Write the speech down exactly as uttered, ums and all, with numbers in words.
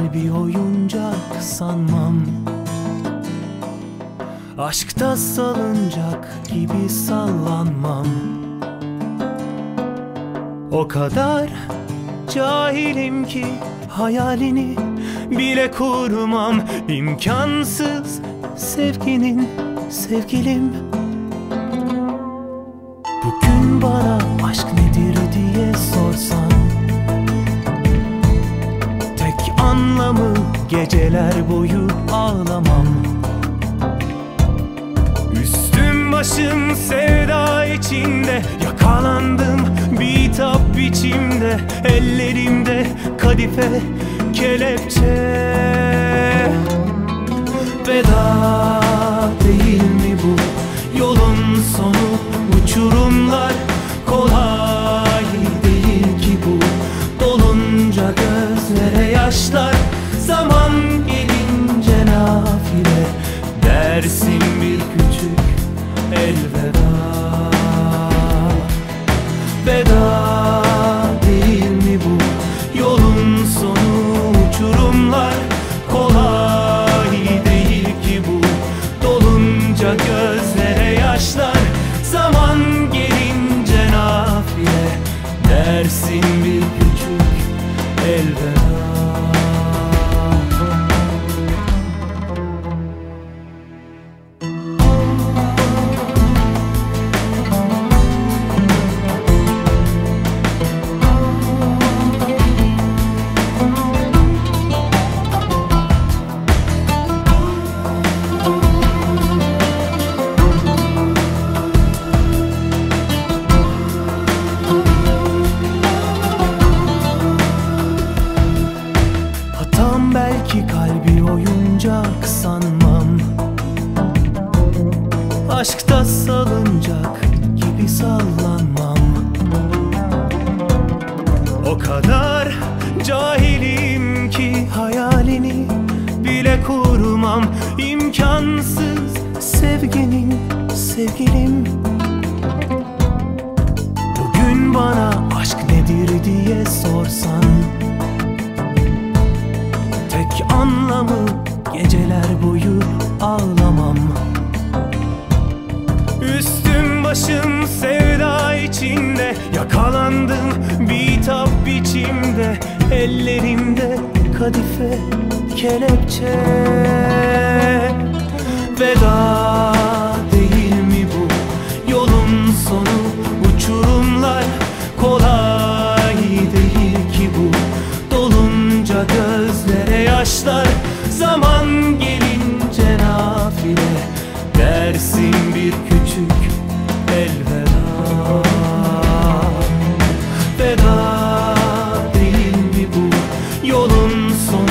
kalbi oyuncak sanmam. Aşkta salıncak gibi sallanmam. O kadar cahilim ki hayalini bile kurmam. İmkansız sevginin sevgilim. Bugün bana aşk nedir diye sorsan, tek anlamı geceler boyu ağlamam. Üstüm başım sevda içinde, yakalandım bitap biçimde. Ellerimde kadife kelepçe. Veda değil mi bu yolun sonu? Uçurumlar kolay değil ki bu. Dolunca gözlere yaşlar, zaman gelince nafile dersin bir küçük elveda. Veda değil mi bu yolun sonu? Uçurumlar kolay değil ki bu. Dolunca gözlere yaşlar, zaman gelince nafile dersin bir küçük elveda. Belki kalbi oyuncak sanmam. Aşkta salıncak gibi sallanmam. O kadar cahilim ki hayalini bile kurmam. İmkansız sevginin sevgilim. Bugün bana aşk nedir diye sorsan, tek anlamı geceler boyu ağlamam. Üstüm başım sevda içinde, yakalandım bitap biçimde. Ellerimde kadife kelepçe. Veda değil mi bu yolun sonu? Uçurumlar kolay değil ki bu. Dolunca gözlere yaşlar, zaman gelince nafile dersin bir küçük elveda. Veda değil mi bu yolun sonu?